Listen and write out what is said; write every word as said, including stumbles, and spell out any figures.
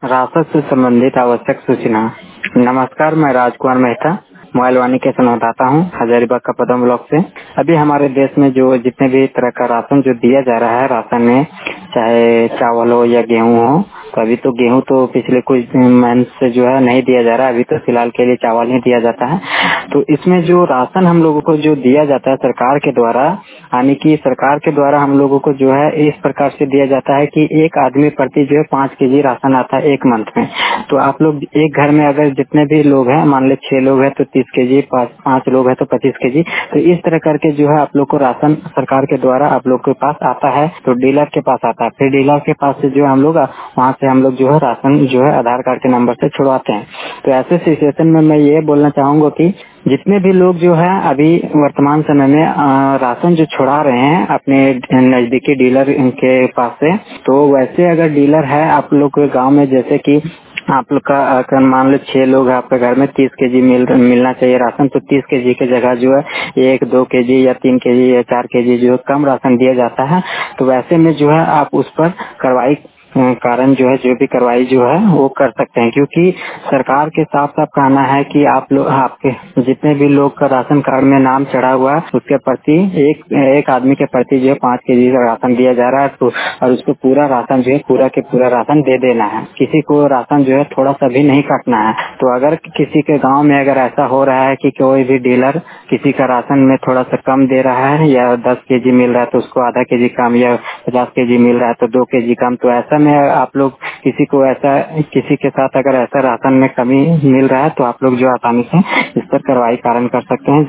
Ration से संबंधित आवश्यक सूचना। नमस्कार, मैं राजकुमार मेहता मोबाइल वाणी के संवाददाता हूँ हजारीबाग का पदम ब्लॉक से। अभी हमारे देश में जो जितने भी तरह का राशन जो दिया जा रहा है, राशन में चाहे चावल हो या गेहूं हो, तो अभी तो गेहूं तो पिछले कुछ मंथ से जो है नहीं दिया जा रहा है। अभी तो फिलहाल के लिए चावल ही दिया जाता है। तो इसमें जो राशन हम लोगों को जो दिया जाता है सरकार के द्वारा, यानी कि सरकार के द्वारा हम लोगों को जो है इस प्रकार से दिया जाता है कि एक आदमी प्रति जो है पाँच केजी राशन आता है एक मंथ में। तो आप लोग एक घर में अगर जितने भी लोग हैं, मान ले छह लोग हैं तो तीस केजी, पाँच पाँच लोग हैं तो पच्चीस केजी, तो इस तरह करके जो है आप लोग को राशन सरकार के द्वारा आप लोग के पास आता है। तो डीलर के पास आता है, फिर डीलर के पास से जो है हम लोग वहाँ से हम लोग जो है राशन जो है आधार कार्ड के नंबर से छुड़वाते हैं। तो ऐसे सिचुएशन में मैं ये बोलना चाहूंगा कि जितने भी लोग जो है अभी वर्तमान समय में अ, राशन जो छुड़ा रहे हैं अपने नजदीकी डीलर के पास से, तो वैसे अगर डीलर है आप लोग के गांव में, जैसे कि आप लोग का अगर मान लो छह लोग हैं आपके घर में, तीस केजी मिल मिलना चाहिए राशन, तो तीस केजी की जगह जो है एक दो केजी या तीन केजी या चार केजी जो कम राशन दिया जाता है। तो वैसे में जो है आप उस पर कार्रवाई कारण जो है जो भी कार्रवाई जो है वो कर सकते हैं, क्योंकि सरकार के साफ साफ कहना है कि आप लोग आपके जितने भी लोग का राशन कार्ड में नाम चढ़ा हुआ है उसके प्रति एक एक आदमी के प्रति जो है पाँच केजी का राशन दिया जा रहा है। तो और उसको पूरा राशन जो है पूरा के पूरा राशन दे देना है, किसी को राशन जो है थोड़ा सा भी नहीं काटना है। तो अगर किसी के गाँव में अगर ऐसा हो रहा है कि कोई भी डीलर किसी का राशन में थोड़ा सा कम दे रहा है, या दस केजी मिल रहा है तो उसको आधा केजी कम, या पचास केजी मिल रहा है तो दो केजी कम, तो ऐसा में आप लोग किसी को ऐसा किसी के साथ अगर ऐसा राशन में कमी मिल रहा है तो आप लोग जो आसानी से इस पर कार्रवाई कारण कर सकते हैं।